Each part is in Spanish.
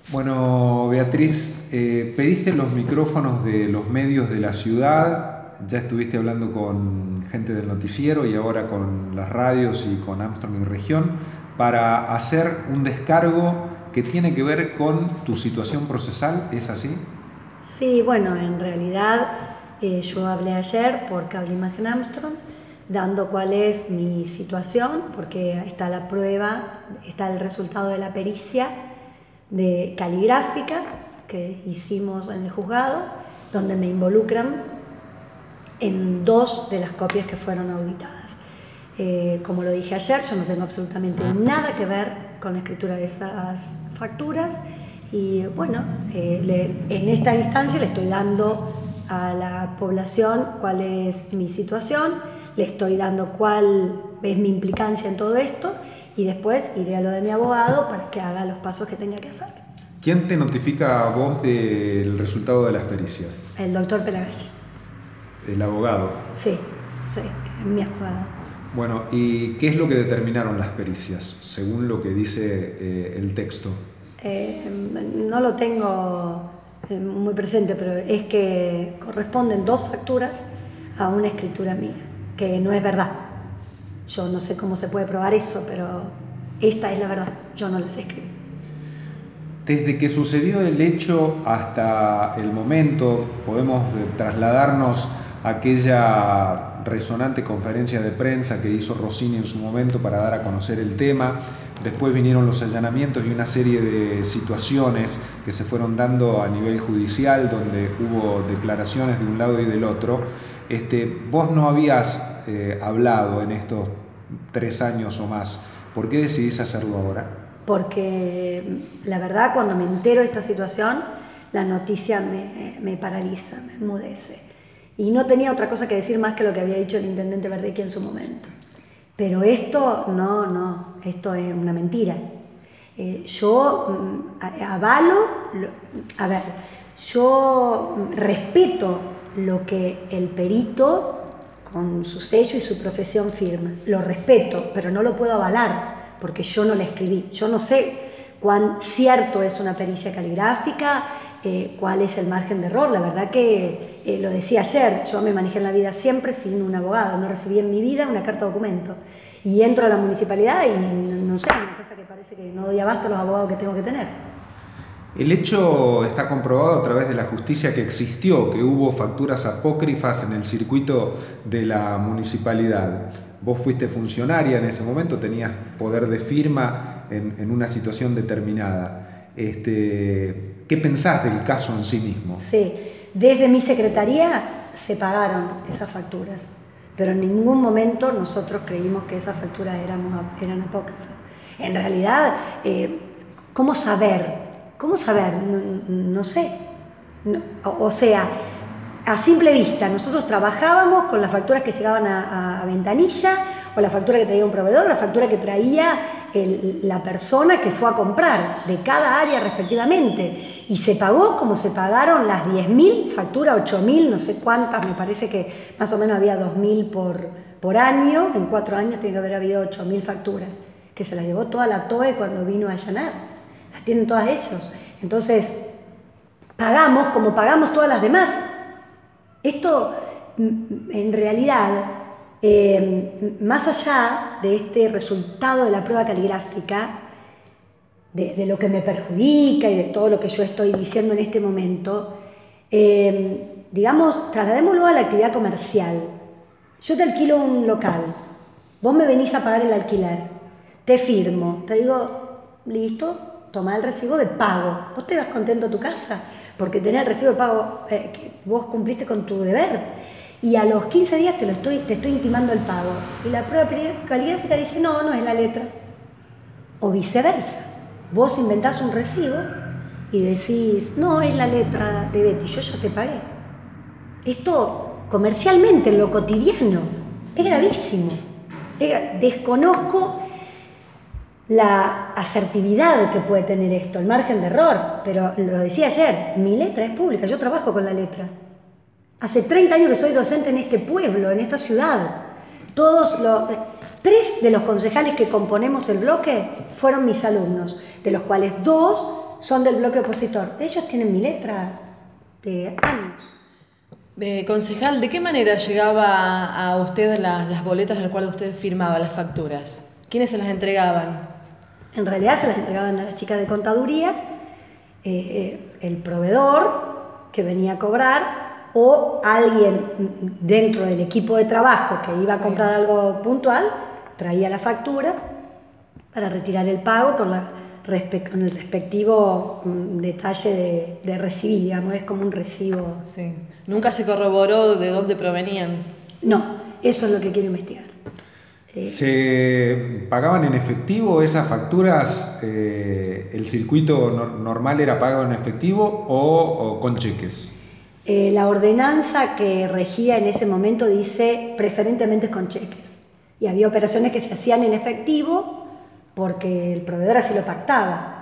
Bueno, Beatriz, pediste los micrófonos de los medios de la ciudad, ya estuviste hablando con gente del noticiero y ahora con las radios y con Armstrong y Región para hacer un descargo que tiene que ver con tu situación procesal, ¿es así? Sí, bueno, en realidad yo hablé ayer por Cable Imagen Armstrong, dando cuál es mi situación, porque está la prueba, está el resultado de la pericia de caligráfica que hicimos en el juzgado, donde me involucran en dos de las copias que fueron auditadas. Como lo dije ayer, yo no tengo absolutamente nada que ver con la escritura de esas facturas y bueno, en esta instancia le estoy dando a la población cuál es mi situación, le estoy dando cuál es mi implicancia en todo esto y después iré a lo de mi abogado para que haga los pasos que tenga que hacer. ¿Quién te notifica a vos del resultado de las pericias? El doctor Pelagaya. El abogado. Sí, sí, mi abogado. Bueno, ¿y qué es lo que determinaron las pericias, según lo que dice el texto? No lo tengo muy presente, pero es que corresponden dos facturas a una escritura mía, que no es verdad. Yo no sé cómo se puede probar eso, pero esta es la verdad, yo no las escribí. Desde que sucedió el hecho hasta el momento, podemos trasladarnos a aquella resonante conferencia de prensa que hizo Rossini en su momento para dar a conocer el tema. Después vinieron los allanamientos y una serie de situaciones que se fueron dando a nivel judicial, donde hubo declaraciones de un lado y del otro. Vos no habías hablado en estos 3 años o más. ¿Por qué decidís hacerlo ahora? Porque la verdad, cuando me entero de esta situación, la noticia me paraliza, me enmudece. Y no tenía otra cosa que decir más que lo que había dicho el intendente Verdecchia en su momento. Pero esto, no, esto es una mentira. Yo avalo, a ver, yo respeto lo que el perito con su sello y su profesión firma. Lo respeto, pero no lo puedo avalar porque yo no la escribí. Yo no sé cuán cierto es una pericia caligráfica, cuál es el margen de error. La verdad que lo decía ayer, yo me manejé en la vida siempre sin un abogado, no recibí en mi vida una carta documento. Y entro a la municipalidad y no sé, una cosa que parece que no doy abasto a los abogados que tengo que tener. El hecho está comprobado a través de la justicia que existió, que hubo facturas apócrifas en el circuito de la municipalidad. Vos fuiste funcionaria en ese momento, tenías poder de firma en una situación determinada. ¿Qué pensás del caso en sí mismo? Sí, desde mi secretaría se pagaron esas facturas, pero en ningún momento nosotros creímos que esas facturas eran apócrifas. En realidad, ¿cómo saber? ¿Cómo saber? No sé. No, o sea, a simple vista, nosotros trabajábamos con las facturas que llegaban a ventanilla, o la factura que traía un proveedor, o la factura que traía la persona que fue a comprar de cada área respectivamente. Y se pagó como se pagaron las 10.000 facturas, 8.000, no sé cuántas, me parece que más o menos había 2.000 por año. En 4 años tiene que haber habido 8.000 facturas, que se las llevó toda la TOE cuando vino a allanar. Las tienen todas ellos. Entonces, pagamos como pagamos todas las demás. Esto, en realidad, más allá de este resultado de la prueba caligráfica, de lo que me perjudica y de todo lo que yo estoy diciendo en este momento, digamos, trasladémoslo a la actividad comercial. Yo te alquilo un local, vos me venís a pagar el alquiler, te firmo, te digo, listo, toma el recibo de pago. Vos te vas contento a tu casa porque tenés el recibo de pago, que vos cumpliste con tu deber. Y a los 15 días te estoy intimando el pago. Y la prueba caligráfica dice, no, no es la letra. O viceversa. Vos inventás un recibo y decís, no, es la letra de Betty, yo ya te pagué. Esto, comercialmente, en lo cotidiano, es gravísimo. Desconozco la asertividad que puede tener esto, el margen de error, pero lo decía ayer, mi letra es pública, yo trabajo con la letra. Hace 30 años que soy docente en este pueblo, en esta ciudad. 3 de los concejales que componemos el bloque fueron mis alumnos, de los cuales 2 son del bloque opositor. Ellos tienen mi letra de años. Concejal, ¿de qué manera llegaba a usted las boletas al cual usted firmaba, las facturas? ¿Quiénes se las entregaban? En realidad se las entregaban a las chicas de contaduría, el proveedor que venía a cobrar o alguien dentro del equipo de trabajo que iba a comprar algo puntual, traía la factura para retirar el pago con el respectivo detalle de recibir, digamos, es como un recibo. Sí. ¿Nunca se corroboró de dónde provenían? No, eso es lo que quiero investigar. ¿Se pagaban en efectivo esas facturas? ¿El circuito normal era pagado en efectivo o con cheques? La ordenanza que regía en ese momento dice preferentemente con cheques. Y había operaciones que se hacían en efectivo porque el proveedor así lo pactaba.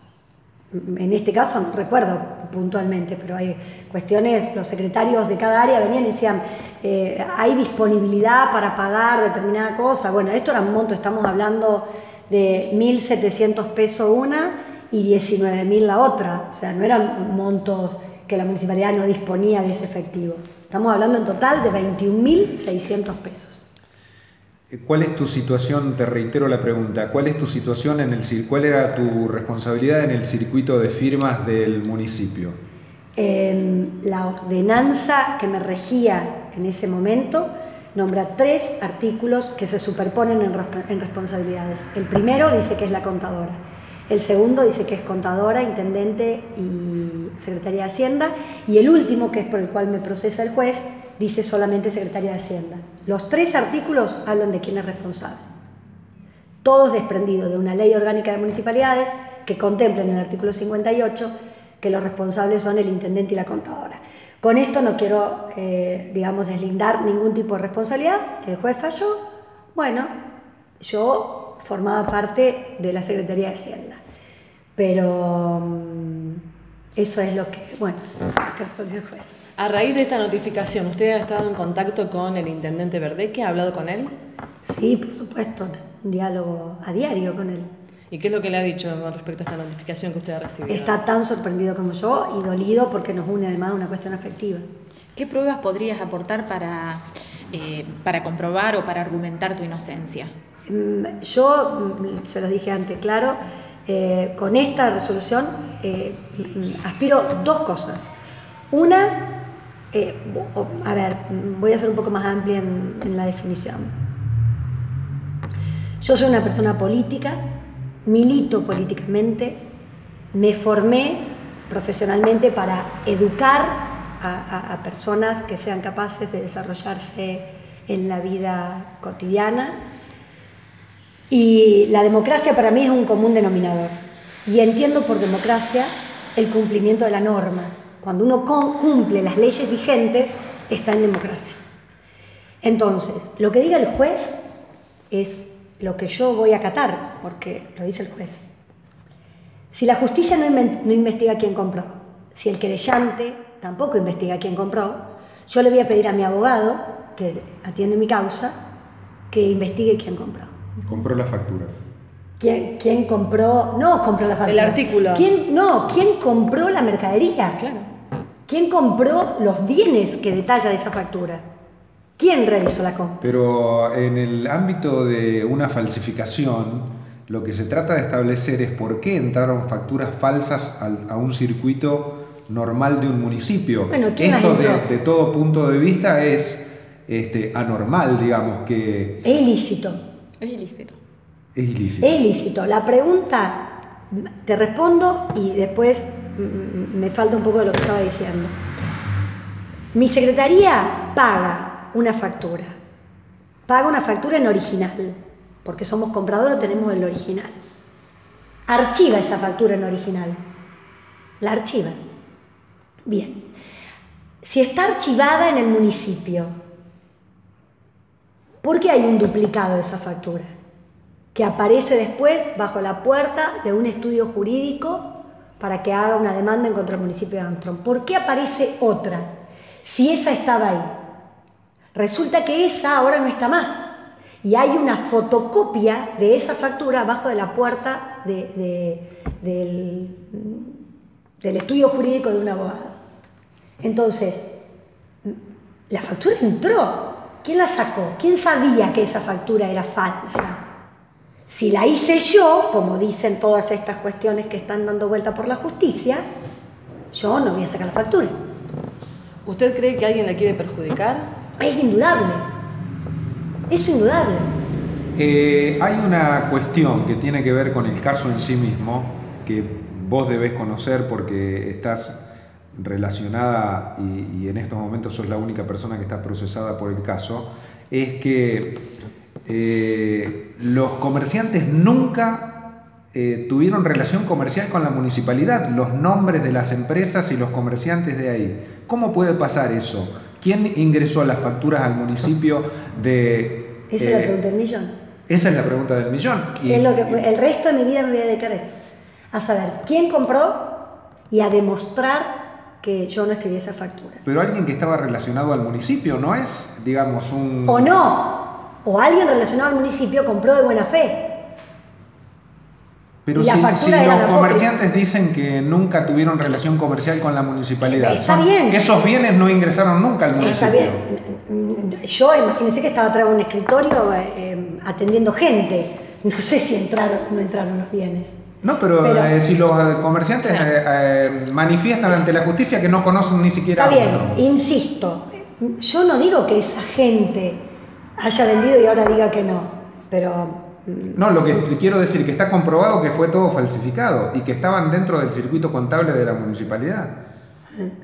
En este caso no recuerdo puntualmente, pero hay cuestiones, los secretarios de cada área venían y decían, hay disponibilidad para pagar determinada cosa. Bueno, esto era un monto, estamos hablando de 1.700 pesos una y 19.000 la otra. O sea, no eran montos que la municipalidad no disponía de ese efectivo. Estamos hablando en total de 21.600 pesos. ¿Cuál es tu situación? Te reitero la pregunta. ¿Cuál es tu situación cuál era tu responsabilidad en el circuito de firmas del municipio? La ordenanza que me regía en ese momento nombra 3 artículos que se superponen en responsabilidades. El primero dice que es la contadora. El segundo dice que es contadora, intendente y secretaria de Hacienda. Y el último, que es por el cual me procesa el juez, dice solamente secretaria de Hacienda. Los 3 artículos hablan de quién es responsable. Todos desprendidos de una ley orgánica de municipalidades que contempla en el artículo 58 que los responsables son el intendente y la contadora. Con esto no quiero, digamos, deslindar ningún tipo de responsabilidad. El juez falló. Bueno, yo formaba parte de la Secretaría de Hacienda. Pero eso es lo que, bueno, que resolvió el juez. A raíz de esta notificación, ¿usted ha estado en contacto con el intendente Verdeque? ¿Ha hablado con él? Sí, por supuesto, un diálogo a diario con él. ¿Y qué es lo que le ha dicho con respecto a esta notificación que usted ha recibido? Está tan sorprendido como yo y dolido porque nos une además una cuestión afectiva. ¿Qué pruebas podrías aportar para comprobar o para argumentar tu inocencia? Yo, se lo dije antes, claro, con esta resolución aspiro 2 cosas. Una, a ver, voy a ser un poco más amplia en la definición. Yo soy una persona política, milito políticamente, me formé profesionalmente para educar a personas que sean capaces de desarrollarse en la vida cotidiana. Y la democracia para mí es un común denominador. Y entiendo por democracia el cumplimiento de la norma. Cuando uno cumple las leyes vigentes, está en democracia. Entonces, lo que diga el juez es lo que yo voy a acatar, porque lo dice el juez. Si la justicia no investiga quién compró, si el querellante tampoco investiga quién compró, yo le voy a pedir a mi abogado, que atiende mi causa, que investigue quién compró. Compró las facturas. ¿Quién compró? No compró la factura. El artículo. ¿Quién compró la mercadería? Claro. ¿Quién compró los bienes que detalla de esa factura? ¿Quién realizó la compra? Pero en el ámbito de una falsificación, lo que se trata de establecer es por qué entraron facturas falsas a un circuito normal de un municipio. Bueno, ¿quién esto las entró? de todo punto de vista es anormal, digamos que... Es ilícito. Es ilícito. Es ilícito. Es ilícito. La pregunta, te respondo y después me falta un poco de lo que estaba diciendo. Mi secretaría paga una factura en original, porque somos compradores, tenemos el original. Archiva esa factura en original. La archiva. Bien. Si está archivada en el municipio, ¿por qué hay un duplicado de esa factura? Que aparece después bajo la puerta de un estudio jurídico para que haga una demanda en contra del municipio de Armstrong. ¿Por qué aparece otra? Si esa estaba ahí. Resulta que esa ahora no está más. y hay una fotocopia de esa factura abajo de la puerta del estudio jurídico de un abogado. Entonces, la factura entró. ¿Quién la sacó? ¿Quién sabía que esa factura era falsa? Si la hice yo, como dicen todas estas cuestiones que están dando vuelta por la justicia, yo no voy a sacar la factura. ¿Usted cree que alguien la quiere perjudicar? Es indudable. Es indudable. Hay una cuestión que tiene que ver con el caso en sí mismo, que vos debés conocer porque estás relacionada y en estos momentos sos la única persona que está procesada por el caso, es que los comerciantes nunca tuvieron relación comercial con la municipalidad, los nombres de las empresas y los comerciantes de ahí. ¿Cómo puede pasar eso? ¿Quién ingresó las facturas al municipio de...? Esa es la pregunta del millón. Esa es la pregunta del millón. Y, el resto de mi vida me voy a dedicar a eso. A saber quién compró y a demostrar que yo no escribí esas facturas. Pero alguien que estaba relacionado al municipio, ¿no es, digamos, un...? O no. O alguien relacionado al municipio compró de buena fe. Pero y si los comerciantes dicen que nunca tuvieron relación comercial con la municipalidad, está bien. Esos bienes no ingresaron nunca al municipio. Está bien. Yo imagínense que estaba atrás de un escritorio atendiendo gente. No sé si entraron o no entraron los bienes. No, pero si los comerciantes manifiestan ante la justicia que no conocen ni siquiera... Está bien, insisto. Yo no digo que esa gente haya vendido y ahora diga que no, pero... No, lo que quiero decir que está comprobado que fue todo falsificado y que estaban dentro del circuito contable de la municipalidad. Bueno,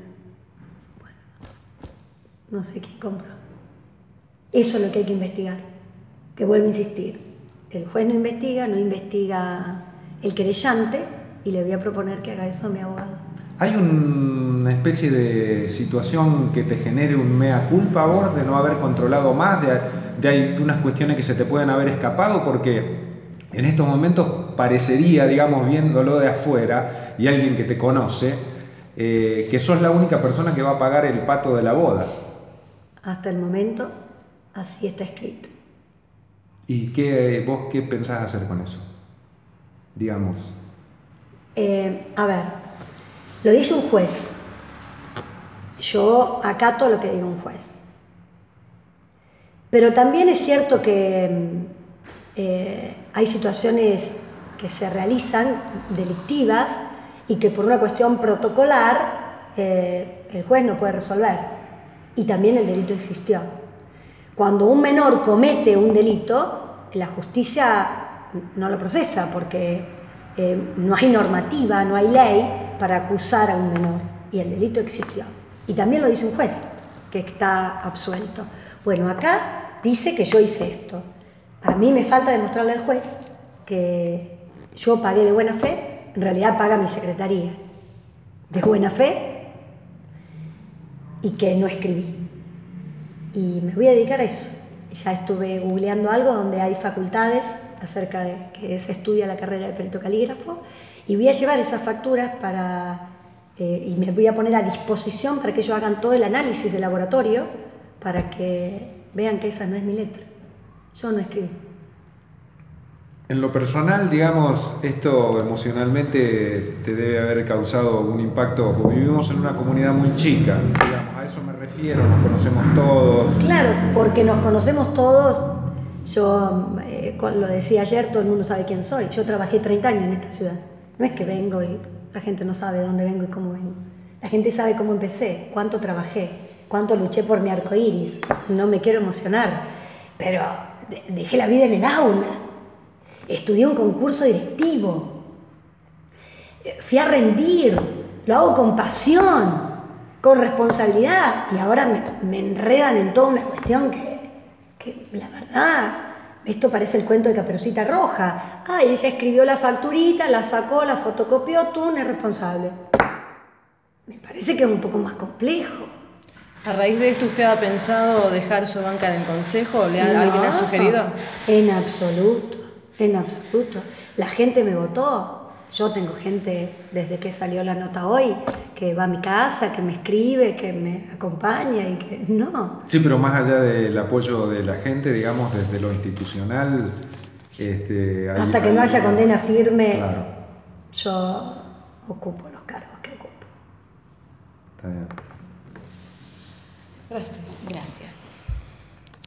no sé quién compró. Eso es lo que hay que investigar. Que vuelvo a insistir. El juez no investiga el querellante y le voy a proponer que haga eso a mi abogado. ¿Hay una especie de situación que te genere un mea culpa a vos de no haber controlado más, de algunas cuestiones que se te pueden haber escapado? Porque en estos momentos parecería, digamos, viéndolo de afuera y alguien que te conoce, que sos la única persona que va a pagar el pato de la boda. Hasta el momento, así está escrito. ¿Y vos qué pensás hacer con eso? Digamos. A ver, lo dice un juez. Yo acato lo que diga un juez. Pero también es cierto que hay situaciones que se realizan delictivas y que por una cuestión protocolar el juez no puede resolver. Y también el delito existió. Cuando un menor comete un delito, la justicia no lo procesa porque no hay normativa, no hay ley para acusar a un menor. Y el delito existió. Y también lo dice un juez, que está absuelto. Bueno, acá dice que yo hice esto. A mí me falta demostrarle al juez que yo pagué de buena fe, en realidad paga mi secretaría de buena fe y que no escribí. Y me voy a dedicar a eso. Ya estuve googleando algo donde hay facultades acerca de que se estudia la carrera de perito calígrafo y voy a llevar esas facturas y me voy a poner a disposición para que ellos hagan todo el análisis de laboratorio para que vean que esa no es mi letra. Yo no escribí. En lo personal, digamos, esto emocionalmente te debe haber causado un impacto, porque vivimos en una comunidad muy chica, digamos, a eso me refiero, nos conocemos todos. Claro, porque nos conocemos todos. Yo lo decía ayer, todo el mundo sabe quién soy. Yo trabajé 30 años en esta ciudad. No es que vengo y la gente no sabe dónde vengo y cómo vengo. La gente sabe cómo empecé, cuánto trabajé, cuánto luché por mi arcoíris. No me quiero emocionar, pero dejé la vida en el aula. Estudié un concurso directivo. Fui a rendir. Lo hago con pasión, con responsabilidad. Y ahora me enredan en toda una cuestión que la verdad, esto parece el cuento de Caperucita Roja. Ay, ella escribió la facturita, la sacó, la fotocopió, tú no eres responsable. Me parece que es un poco más complejo. ¿A raíz de esto usted ha pensado dejar su banca en el consejo? ¿Alguien ha sugerido? En absoluto, en absoluto. La gente me votó. Yo tengo gente, desde que salió la nota hoy, que va a mi casa, que me escribe, que me acompaña y que no. Sí, pero más allá del apoyo de la gente, digamos, desde lo institucional, Hasta que no haya condena firme, claro, yo ocupo los cargos que ocupo. está bien. Gracias. Gracias.